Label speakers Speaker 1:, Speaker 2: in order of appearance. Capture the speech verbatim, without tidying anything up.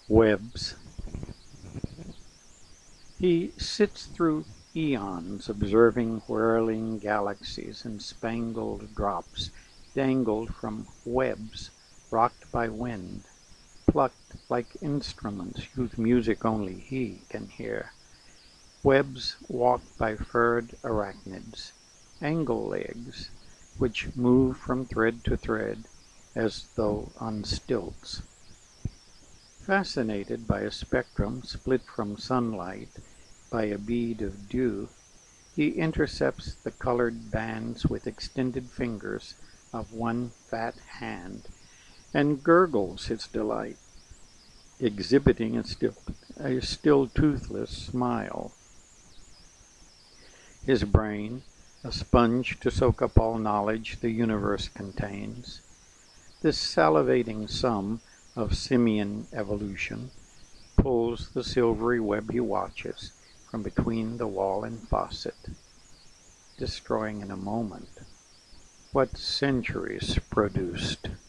Speaker 1: Webs. He sits through eons observing whirling galaxies and spangled drops dangled from webs rocked by wind, plucked like instruments whose music only he can hear. Webs walked by furred arachnids, angle legs, which move from thread to thread as though on stilts. Fascinated by a spectrum split from sunlight by a bead of dew, he intercepts the colored bands with extended fingers of one fat hand and gurgles his delight, exhibiting a still, a still toothless smile. His brain, a sponge to soak up all knowledge the universe contains, this salivating sum of simian evolution, pulls the silvery web he watches from between the wall and faucet, destroying in a moment what centuries produced.